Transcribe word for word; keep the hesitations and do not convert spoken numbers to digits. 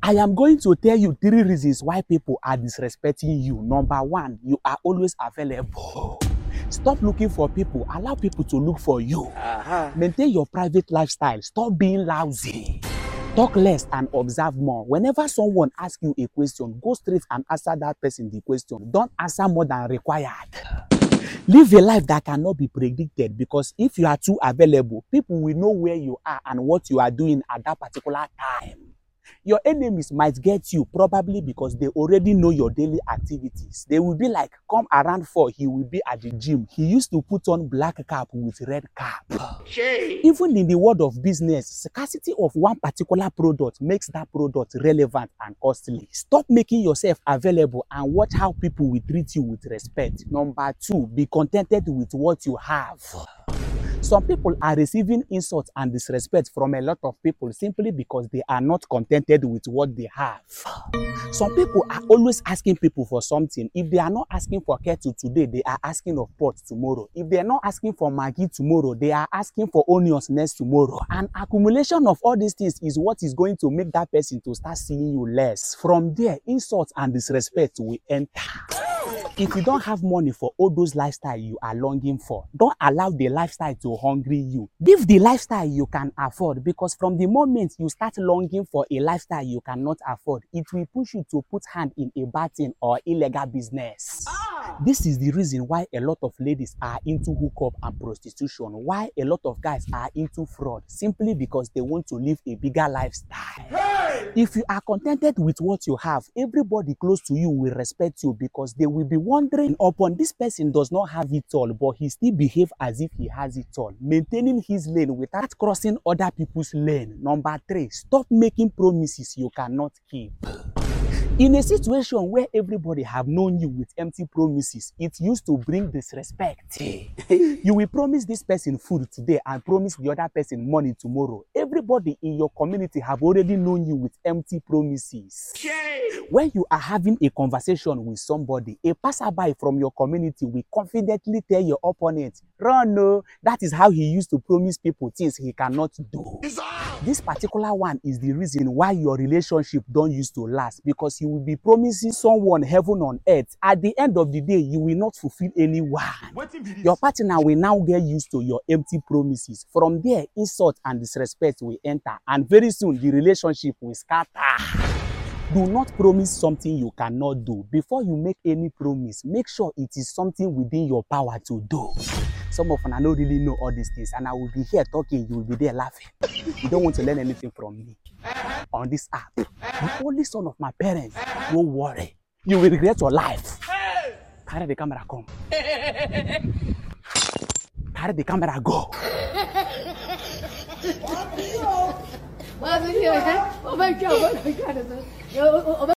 I am going to tell you three reasons why people are disrespecting you. Number one, you are always available. Stop looking for people. Allow people to look for you. Uh-huh. Maintain your private lifestyle. Stop being lousy. Talk less and observe more. Whenever someone asks you a question, go straight and answer that person the question. Don't answer more than required. Live a life that cannot be predicted, because if you are too available, people will know where you are and what you are doing at that particular time. Your enemies might get you probably because they already know your daily activities. They will be like, come around four, he will be at the gym. He used to put on black cap with red cap. Shame. Even in the world of business, scarcity of one particular product makes that product relevant and costly. Stop making yourself available and watch how people will treat you with respect. Number two, be contented with what you have. Some people are receiving insults and disrespect from a lot of people simply because they are not contented with what they have. Some people are always asking people for something. If they are not asking for kettle today, they are asking of pot tomorrow. If they are not asking for Maggi tomorrow, they are asking for onions next tomorrow. An accumulation of all these things is what is going to make that person to start seeing you less. From there, insults and disrespect will enter. If you don't have money for all those lifestyle you are longing for, don't allow the lifestyle to hungry you. Live the lifestyle you can afford, because from the moment you start longing for a lifestyle you cannot afford, it will push you to put hand in a bad thing or illegal business. Ah. This is the reason why a lot of ladies are into hookup and prostitution, why a lot of guys are into fraud, simply because they want to live a bigger lifestyle. Hey! If you are contented with what you have, everybody close to you will respect you, because they will be wondering upon this person does not have it all, but he still behaves as if he has it all, maintaining his lane without crossing other people's lane. Number three, stop making promises you cannot keep. In a situation where everybody have known you with empty promises, it used to bring disrespect. You will promise this person food today and promise the other person money tomorrow. Everybody in your community have already known you with empty promises. When you are having a conversation with somebody, a passerby from your community will confidently tell your opponent, run, no, that is how he used to promise people things he cannot do. This particular one is the reason why your relationship don't used to last, because you will be promising someone heaven on earth. At the end of the day, you will not fulfill anyone. Your partner will now get used to your empty promises. From there, insult and disrespect will enter, and very soon the relationship will scatter. Do not promise something you cannot do. Before you make any promise, make sure it is something within your power to do. Some of them I don't really know all these things, and I will be here talking, you will be there laughing. You don't want to learn anything from me on this app. The only son of my parents, don't worry. You will regret your life. Carry the camera, come. Carry the camera, go. Oh my God, oh my God.